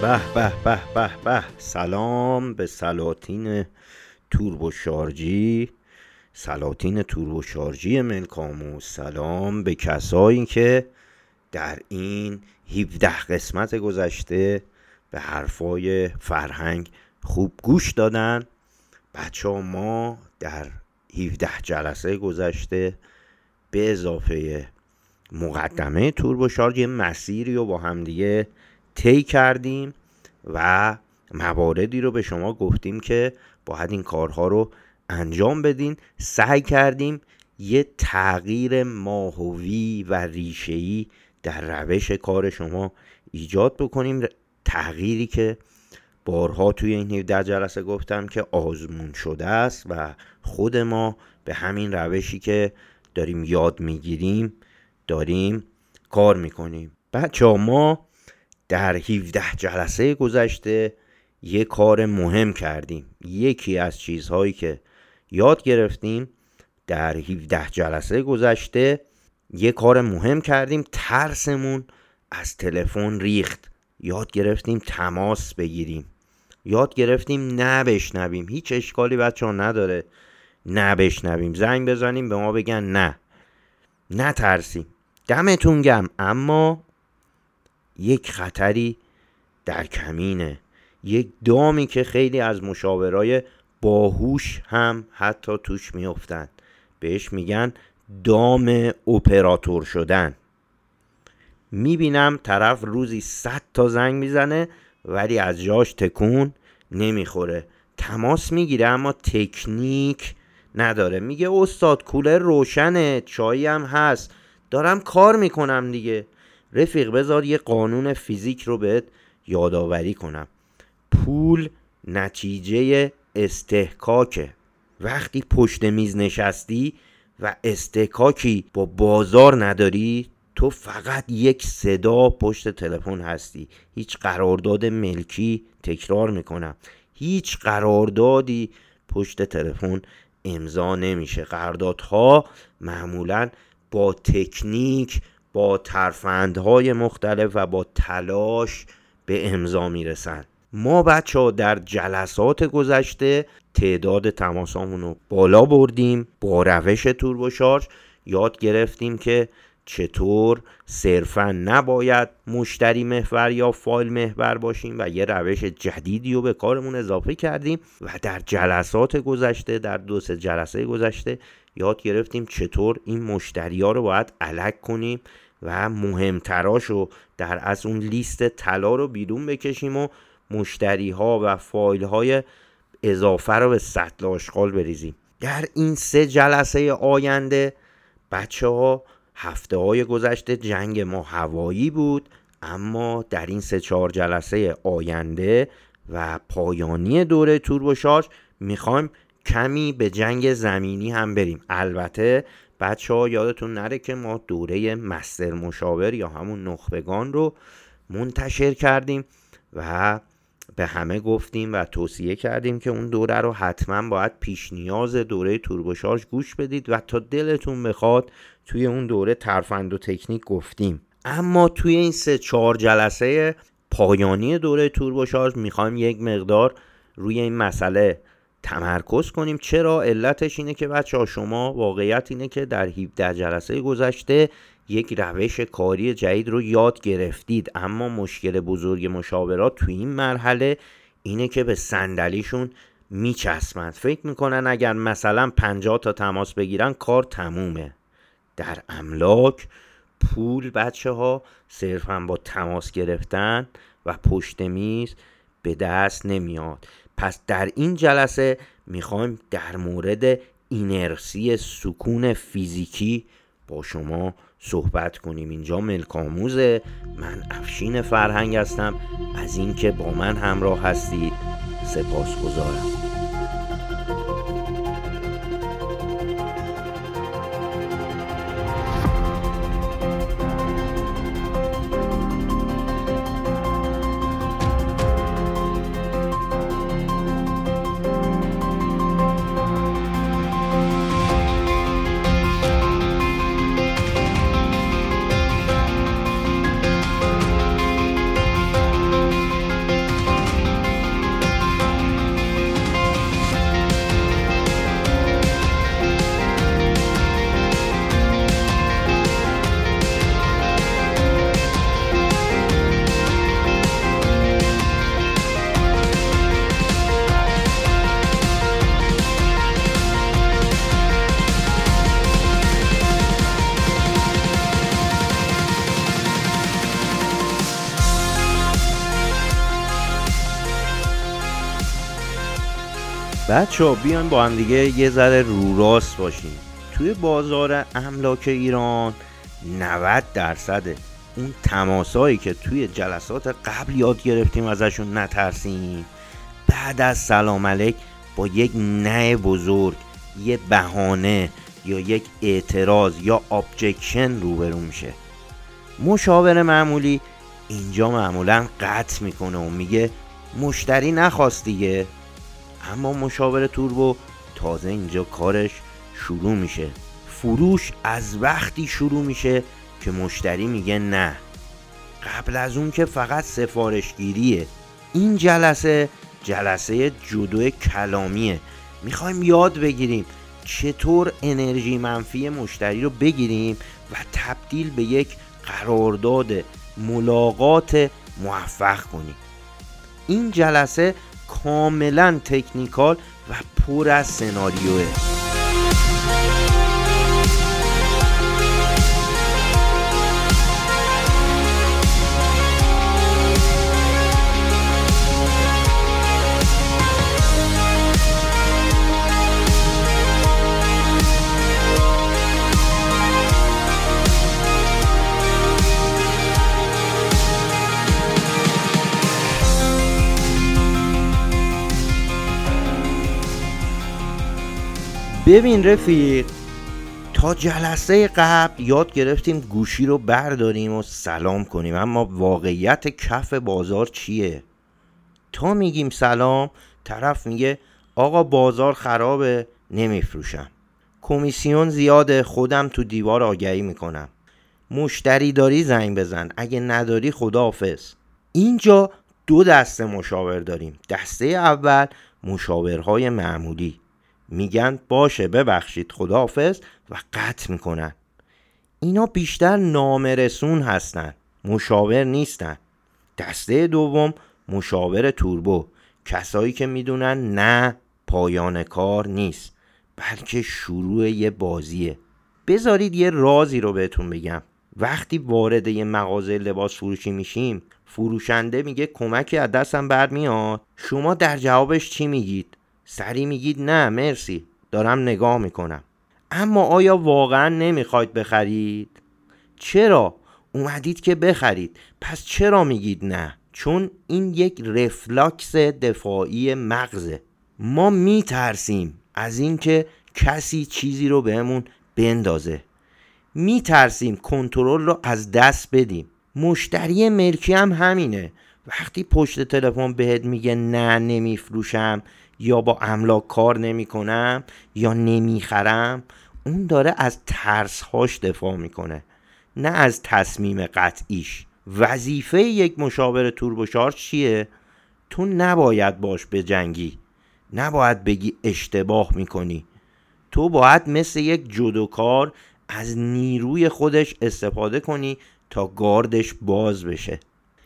به به به به به. سلام به سلاطین توربوشارژی، سلاطین توربوشارژی ملکاموس. سلام به کسایی که در این 17 قسمت گذشته به حرفای فرهنگ خوب گوش دادن. بچه ها، ما در 17 جلسه گذشته به اضافه مقدمه توربوشارژ یه مسیری رو با همدیگه طی کردیم و مواردی رو به شما گفتیم که باید این کارها رو انجام بدین. سعی کردیم یه تغییر ماهوی و ریشه‌ای در روش کار شما ایجاد بکنیم، تغییری که بارها توی این 17 جلسه گفتم که آزمون شده است و خود ما به همین روشی که داریم یاد میگیریم داریم کار میکنیم. بچه‌ها، ما در 17 جلسه گذشته یک کار مهم کردیم. یکی از چیزهایی که یاد گرفتیم در 17 جلسه گذشته، یک کار مهم کردیم، ترسمون از تلفن ریخت. یاد گرفتیم تماس بگیریم، یاد گرفتیم نبشنویم. هیچ اشکالی بچه ها نداره نبشنویم، زنگ بزنیم به ما بگن نه، نترسیم، دمتون گرم. اما یک خطری در کمینه، یک دامی که خیلی از مشاورای باهوش هم حتی توش میافتن، بهش میگن دام اپراتور شدن. میبینم طرف روزی 100 تا زنگ میزنه ولی از جاش تکون نمیخوره، تماس میگیره اما تکنیک نداره. میگه استاد کولر روشنه، چایی هم هست، دارم کار میکنم دیگه. رفیق، بذار یه قانون فیزیک رو بهت یادآوری کنم. پول نتیجه استحکاکه. وقتی پشت میز نشستی و استحکاکی با بازار نداری، تو فقط یک صدا پشت تلفن هستی. هیچ قرارداد ملکی، تکرار میکنم، هیچ قراردادی پشت تلفن امضا نمیشه. قراردادها معمولاً با تکنیک، با ترفندهای مختلف و با تلاش به امضا میرسن. ما بچه ها در جلسات گذشته تعداد تماسامون رو بالا بردیم. با روش توربوشارژ یاد گرفتیم که چطور صرفا نباید مشتری محور یا فایل محور باشیم و یه روش جدیدی رو به کارمون اضافه کردیم. و در جلسات گذشته، در 2-3 جلسه گذشته یاد گرفتیم چطور این مشتری ها رو باید الگ کنیم و مهمتراشو در از اون لیست طلا رو بیرون بکشیم و مشتری ها و فایل های اضافه رو به سطل آشغال بریزیم. در این 3 جلسه آینده بچه ها، هفته های گذشته جنگ ما هوایی بود، اما در این 3-4 جلسه آینده و پایانی دوره توربوشارژ میخوایم کمی به جنگ زمینی هم بریم. البته بچه ها یادتون نره که ما دوره مستر مشاور یا همون نخبگان رو منتشر کردیم و به همه گفتیم و توصیه کردیم که اون دوره رو حتما باید پیش نیاز دوره توربوشارژ گوش بدید و تا دلتون بخواد توی اون دوره ترفند و تکنیک گفتیم. اما توی این 3-4 جلسه پایانی دوره توربوشارژ میخوایم یک مقدار روی این مسئله تمرکز کنیم. چرا؟ علتش اینه که بچه ها، شما واقعیت اینه که در 17 جلسه گذشته یک روش کاری جدید رو یاد گرفتید، اما مشکل بزرگ مشاورات توی این مرحله اینه که به صندلیشون میچسبند. فکر میکنن اگر مثلا 50 تا تماس بگیرن کار تمومه. در املاک پول بچه ها صرفا با تماس گرفتن و پشت میز به دست نمیاد. پس در این جلسه میخوایم در مورد اینرسی، سکون فیزیکی با شما صحبت کنیم. اینجا ملکاموزه، من افشین فرهنگ هستم. از اینکه با من همراه هستید سپاسگزارم. بچه‌ها بیاین با هم دیگه یه ذره رو راست باشیم. توی بازار املاک ایران 90% اون تماسایی که توی جلسات قبل یاد گرفتیم ازشون نترسیم، بعد از سلام علیک با یک نه بزرگ، یه بهانه یا یک اعتراض یا ابجکشن روبرو میشه. مشاور معمولی اینجا معمولا قطع میکنه و میگه مشتری نخواست دیگه. اما مشاور توربو تازه اینجا کارش شروع میشه. فروش از وقتی شروع میشه که مشتری میگه نه، قبل از اون که فقط سفارشگیریه. این جلسه جودو کلامیه. میخوایم یاد بگیریم چطور انرژی منفی مشتری رو بگیریم و تبدیل به یک قرارداد ملاقات موفق کنیم. این جلسه کاملا تکنیکال و پر از سناریوه. ببین رفیق، تا جلسه قبل یاد گرفتیم گوشی رو برداریم و سلام کنیم، اما واقعیت کف بازار چیه؟ تا میگیم سلام، طرف میگه آقا بازار خرابه، نمیفروشم، کمیسیون زیاده، خودم تو دیوار آگهی میکنم، مشتری داری زنگ بزن، اگه نداری خداحافظ. اینجا دو دسته مشاور داریم. دسته اول مشاورهای معمولی، میگن باشه ببخشید خداحافظ و قطع میکنن. اینا بیشتر نامرسون هستن، مشاور نیستن. دسته دوم مشاور توربو، کسایی که میدونن نه پایان کار نیست بلکه شروع یه بازیه. بذارید یه رازی رو بهتون بگم. وقتی وارد یه مغازه لباس فروشی میشیم، فروشنده میگه کمکی از دستم برمیاد، شما در جوابش چی میگید؟ سری میگید نه مرسی، دارم نگاه میکنم. اما آیا واقعا نمیخواید بخرید؟ چرا؟ اومدید که بخرید، پس چرا میگید نه؟ چون این یک رفلکس دفاعی مغزه. ما میترسیم از اینکه کسی چیزی رو بهمون بندازه، میترسیم کنترل رو از دست بدیم. مشتری ملکی هم همینه. وقتی پشت تلفن بهت میگه نه نمیفروشم یا با املاک کار نمی کنم یا نمیخرم، اون داره از ترسهاش دفاع میکنه، نه از تصمیم قطعیش. وظیفه یک مشاور توربوشارژ چیه؟ تو نباید باش بجنگی، نباید بگی اشتباه میکنی. تو باید مثل یک جودوکار از نیروی خودش استفاده کنی تا گاردش باز بشه.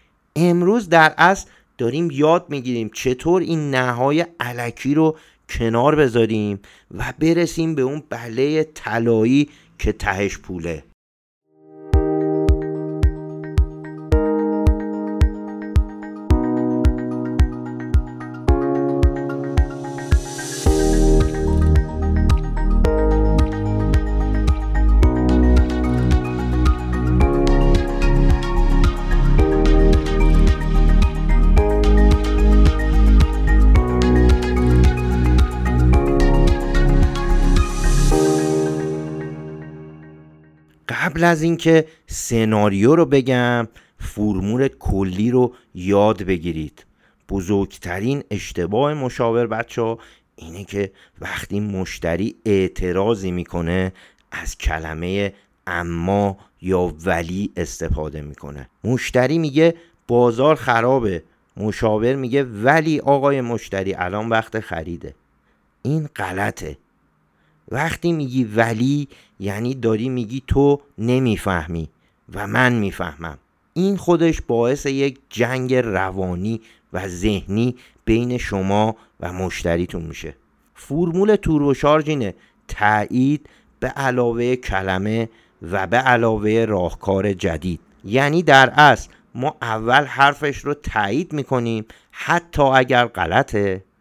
امروز در اصل داریم یاد میگیریم چطور این نهای الکی رو کنار بذاریم و برسیم به اون بله طلایی که تهش پوله. قبل از اینکه سناریو رو بگم، فرمول کلی رو یاد بگیرید. بزرگترین اشتباه مشاور بچه‌ها اینه که وقتی مشتری اعتراضی میکنه از کلمه اما یا ولی استفاده میکنه. مشتری میگه بازار خرابه، مشاور میگه ولی آقای مشتری الان وقت خریده. این غلطه. وقتی میگی ولی یعنی داری میگی تو نمیفهمی و من میفهمم. این خودش باعث یک جنگ روانی و ذهنی بین شما و مشتریتون میشه. فرمول توربوشارژ اینه: تایید به علاوه کلمه و به علاوه راهکار جدید. یعنی در اصل ما اول حرفش رو تایید میکنیم حتی اگر غلطه،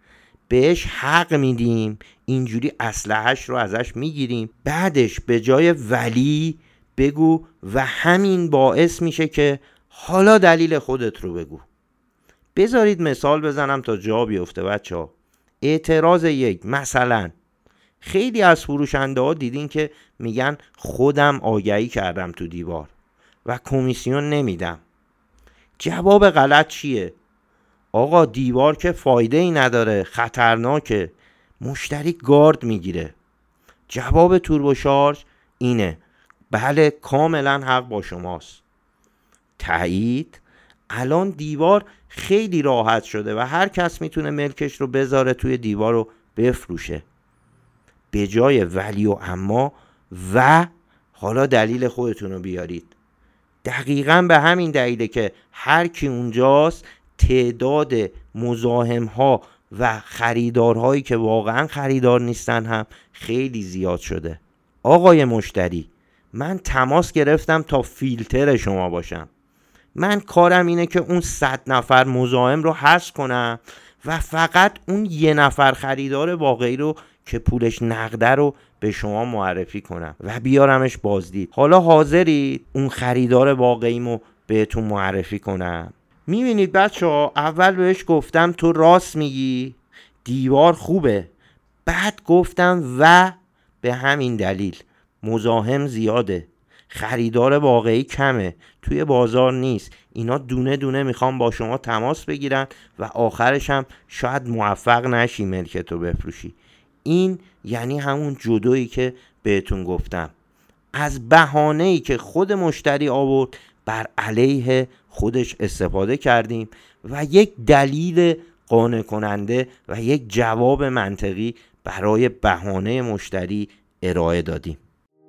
بهش حق میدیم، اینجوری اسلحه‌اش رو ازش میگیریم، بعدش به جای ولی بگو و همین باعث میشه که حالا دلیل خودت رو بگو. بذارید مثال بزنم تا جا بیفته بچه‌ها. اعتراض یک، مثلا خیلی از فروشنده ها دیدین که میگن خودم آگهی کردم تو دیوار و کمیسیون نمیدم. جواب غلط چیه؟ آقا دیوار که فایده ای نداره، خطرناکه، مشتری گارد میگیره. جواب توربوشارژ اینه بله کاملا حق با شماست. تایید. الان دیوار خیلی راحت شده و هر کس میتونه ملکش رو بذاره توی دیوار رو بفروشه. به جای ولی و اما و حالا دلیل خودتون رو بیارید. دقیقاً به همین دلیله که هر کی اونجاست تعداد مزاحم‌ها و خریدارهایی که واقعاً خریدار نیستن هم خیلی زیاد شده. آقای مشتری، من تماس گرفتم تا فیلتر شما باشم. من کارم اینه که اون 100 نفر مزاحم رو حذف کنم و فقط اون یه نفر خریدار واقعی رو که پولش نقده رو به شما معرفی کنم و بیارمش بازدید. حالا حاضرید اون خریدار واقعیمو بهتون معرفی کنم؟ میبینید بچه‌ها، اول بهش گفتم تو راست میگی، دیوار خوبه، بعد گفتم و به همین دلیل مزاحم زیاده، خریدار واقعی کمه، توی بازار نیست، اینا دونه دونه میخوام با شما تماس بگیرن و آخرش هم شاید موفق نشی ملکتو بفروشی. این یعنی همون جدویی که بهتون گفتم. از بهانه‌ای که خود مشتری آورد بر علیه خودش استفاده کردیم و یک دلیل قانع کننده و یک جواب منطقی برای بهانه مشتری ارائه دادیم.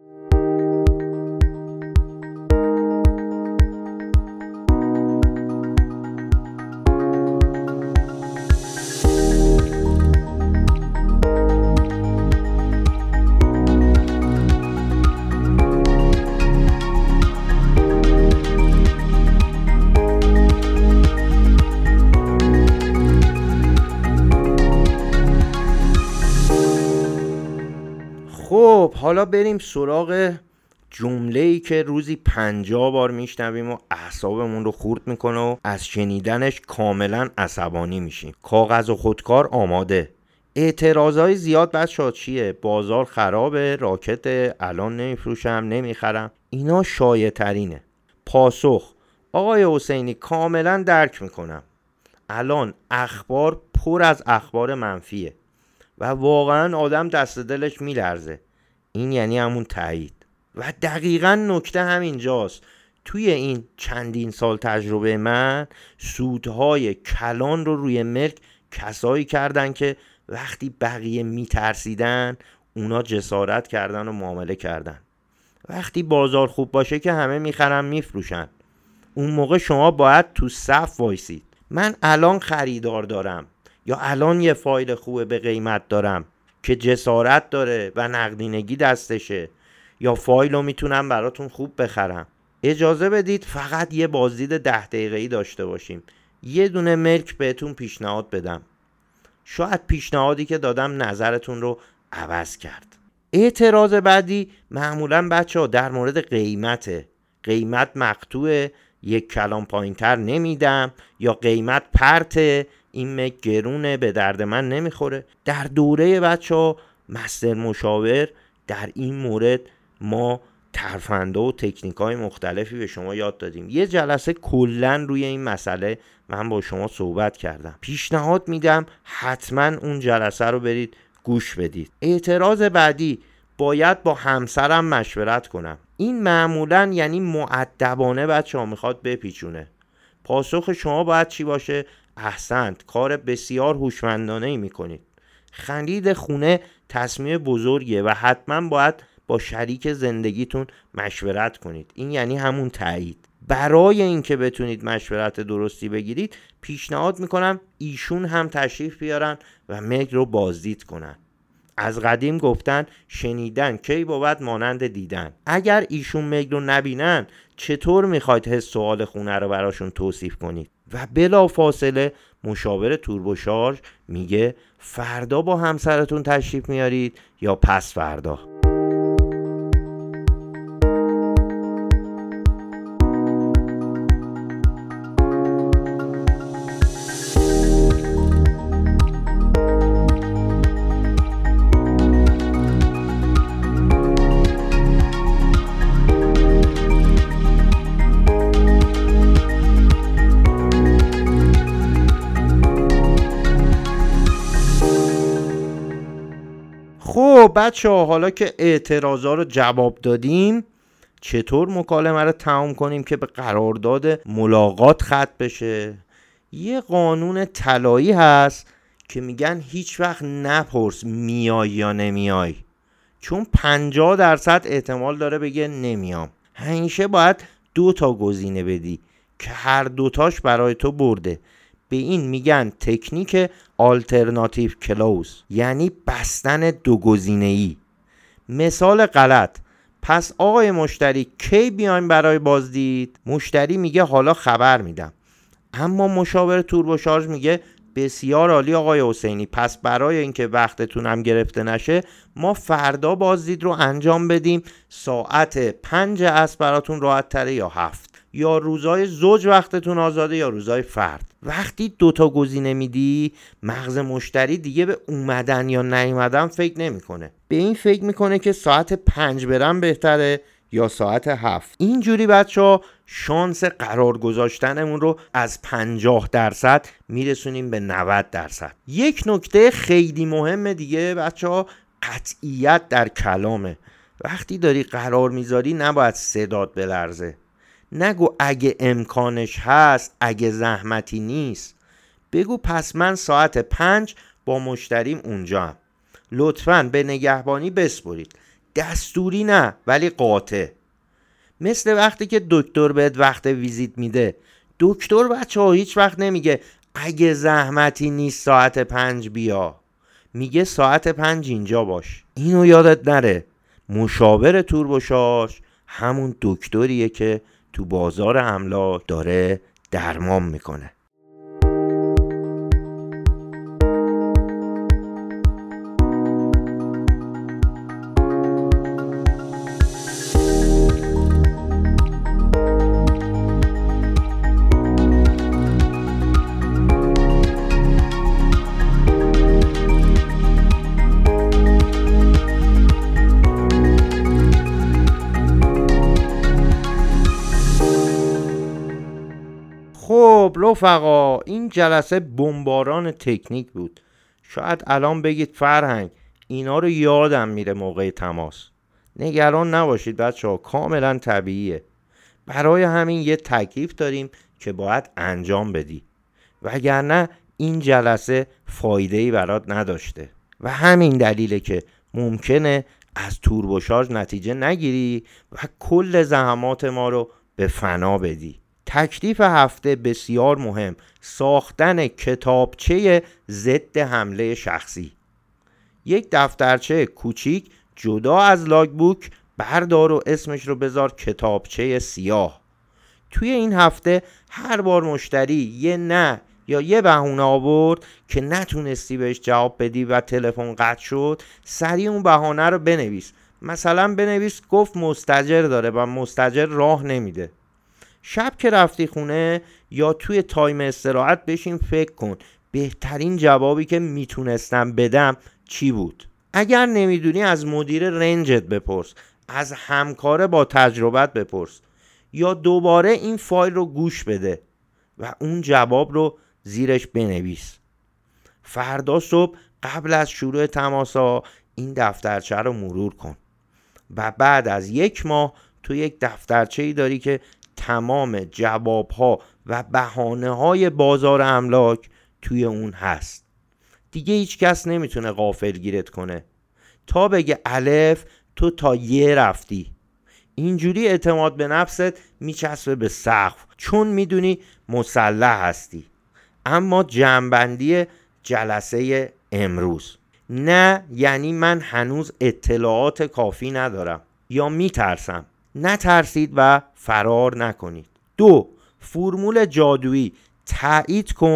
خب حالا بریم سراغ جمله‌ای که روزی 50 بار میشنویم و اعصابمون رو خورد میکنه و از شنیدنش کاملا عصبانی میشیم. کاغذ و خودکار آماده. اعتراضای زیاد بچه‌ها چیه؟ بازار خرابه، راکت، الان نمیفروشم، نمیخرم. اینا شایع ترینه. پاسخ: آقای حسینی کاملا درک میکنم. الان اخبار پر از اخبار منفیه و واقعا آدم دست دلش میلرزه. این یعنی همون تایید. و دقیقاً نکته همینجاست. توی این چندین سال تجربه من سودهای کلان رو روی ملک کسایی کردن که وقتی بقیه میترسیدن اونا جسارت کردن و معامله کردن. وقتی بازار خوب باشه که همه میخرن میفروشن. اون موقع شما باید تو صف وایسید. من الان خریدار دارم یا الان یه فایل خوبه به قیمت دارم که جسارت داره و نقدینگی دستشه، یا فایل رو میتونم براتون خوب بخرم. اجازه بدید فقط یه بازدید 10 دقیقه‌ای داشته باشیم، یه دونه ملک بهتون پیشنهاد بدم. شاید پیشنهادی که دادم نظرتون رو عوض کرد. اعتراض بعدی معمولا بچه‌ها در مورد قیمته. قیمت مقطوعه، یک کلام پایین‌تر نمیدم، یا قیمت پرته، این ملک گرونه، به درد من نمیخوره. در دوره بچه‌ها مستر مشاور در این مورد ما ترفنده و تکنیک‌های مختلفی به شما یاد دادیم. یه جلسه کلاً روی این مسئله من با شما صحبت کردم. پیشنهاد میدم حتما اون جلسه رو برید گوش بدید. اعتراض بعدی: باید با همسرم مشورت کنم. این معمولاً یعنی مؤدبانه بچه‌ها میخواد بپیچونه. پاسخ شما باید چی باشه؟ احسنت، کار بسیار هوشمندانه‌ای میکنید. خرید خونه تصمیم بزرگیه و حتما باید با شریک زندگیتون مشورت کنید. این یعنی همون تایید. برای اینکه بتونید مشورت درستی بگیرید پیشنهاد میکنم ایشون هم تشریف بیارن و ملک رو بازدید کنن. از قدیم گفتن شنیدن کی بود مانند دیدن. اگر ایشون ملک رو نبینن چطور میخواید حس و حال خونه رو براشون توصیف کنید؟ و بلا فاصله مشاور توربوشارژ میگه فردا با همسرتون تشریف میارید یا پس فردا. خب بچه‌ها، حالا که اعتراضا رو جواب دادیم، چطور مکالمه رو تمام کنیم که به قرارداد ملاقات ختم بشه؟ یه قانون طلایی هست که میگن هیچ وقت نپرس میای یا نمیای، چون 50% احتمال داره بگه نمیام. همیشه باید 2 تا گزینه بدی که هر دوتاش برای تو برده. به این میگن تکنیک آلترناتیو کلوز، یعنی بستن 2 گزینه‌ای. مثال غلط: پس آقای مشتری کی بیایم برای بازدید؟ مشتری میگه حالا خبر میدم. اما مشاور توربوشارژ میگه بسیار عالی آقای حسینی، پس برای اینکه وقتتون هم گرفته نشه ما فردا بازدید رو انجام بدیم. ساعت 5 عصر براتون راحت تره یا 7؟ یا روزای زوج وقتتون آزاده یا روزای فرد؟ وقتی 2 تا گزینه میدی، مغز مشتری دیگه به اومدن یا نیومدن فکر نمیکنه. به این فکر میکنه که ساعت 5 برم بهتره یا ساعت 7. اینجوری بچه‌ها شانس قرار گذاشتنمون رو از 50% میرسونیم به 90%. یک نکته خیلی مهم دیگه بچه‌ها، قطعیت در کلامه. وقتی داری قرار میذاری نباید صدات بلرزه. نگو اگه امکانش هست، اگه زحمتی نیست. بگو پس من ساعت 5 با مشتریم اونجا هم. لطفاً به نگهبانی بسپرید. دستوری نه ولی قاطع. مثل وقتی که دکتر بهت وقت ویزیت میده. دکتر بچه‌ها هیچ وقت نمیگه اگه زحمتی نیست ساعت 5 بیا. میگه ساعت 5 اینجا باش. اینو یادت نره، مشاور توربوشارژ همون دکتریه که تو بازار املاک داره درمان میکنه. خب رفقا، این جلسه بمباران تکنیک بود. شاید الان بگید فرهنگ اینا رو یادم میره موقع تماس. نگران نباشید بچه‌ها، کاملا طبیعیه. برای همین یه تکلیف داریم که باید انجام بدی، وگرنه این جلسه فایده‌ای برات نداشته. و همین دلیله که ممکنه از توربوشارژ نتیجه نگیری و کل زحمات ما رو به فنا بدی. تکلیف هفته بسیار مهم: ساختن کتابچه ضد حمله شخصی. یک دفترچه کوچیک جدا از لاگبوک بردار و اسمش رو بذار کتابچه سیاه. توی این هفته هر بار مشتری یه نه یا یه بهونه آورد که نتونستی بهش جواب بدی و تلفن قطع شد، سریع اون بهانه رو بنویس. مثلا بنویس گفت مستاجر داره و مستاجر راه نمیده. شب که رفتی خونه یا توی تایم استراحت بشین فکر کن بهترین جوابی که میتونستم بدم چی بود. اگر نمیدونی از مدیر رنجت بپرس، از همکار با تجربت بپرس، یا دوباره این فایل رو گوش بده و اون جواب رو زیرش بنویس. فردا صبح قبل از شروع تماسا این دفترچه رو مرور کن و بعد از 1 ماه تو یک دفترچه‌ای داری که تمام جوابها و بهانه‌های بازار املاک توی اون هست. دیگه هیچ کس نمیتونه غافلگیرت کنه. تا بگه الف تو تا ی رفتی. اینجوری اعتماد به نفست میچسبه به سقف، چون میدونی مسلح هستی. اما جمع‌بندی جلسه امروز: نه یعنی من هنوز اطلاعات کافی ندارم یا میترسم. نترسید و فرار نکنید. 2. فرمول جادویی: تایید کن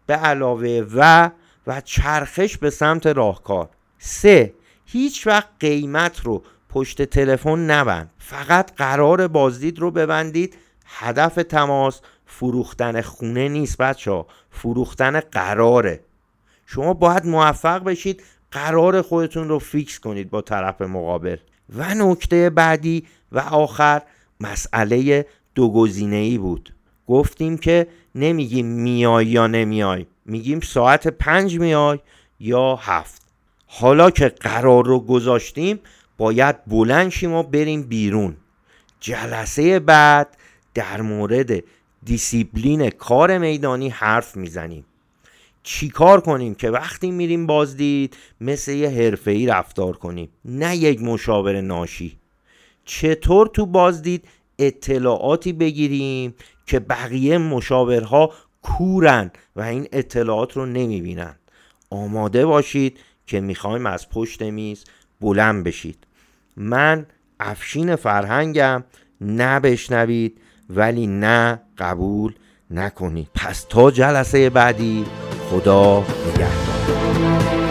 به علاوه و چرخش به سمت راهکار. 3. هیچ وقت قیمت رو پشت تلفن نبند. فقط قرار بازدید رو ببندید. هدف تماس فروختن خونه نیست بچه‌ها، فروختن قراره. شما باید موفق بشید قرار خودتون رو فیکس کنید با طرف مقابل. و نکته بعدی و آخر مسئله دو گزینه‌ای بود. گفتیم که نمیگیم میای یا نمیای، میگیم ساعت 5 میای یا 7. حالا که قرار رو گذاشتیم باید بلند شیم و بریم بیرون. جلسه بعد در مورد دیسیپلین کار میدانی حرف میزنیم. چی کار کنیم که وقتی میریم بازدید مثل یه حرفه‌ای رفتار کنیم، نه یک مشاور ناشی. چطور تو بازدید اطلاعاتی بگیریم که بقیه مشاورها کورن و این اطلاعات رو نمیبینن. آماده باشید که میخوایم از پشت میز بلند بشید. من افشین فرهنگم، نه بشنوید ولی نه قبول نکنید. پس تا جلسه بعدی، خدا نگهدار.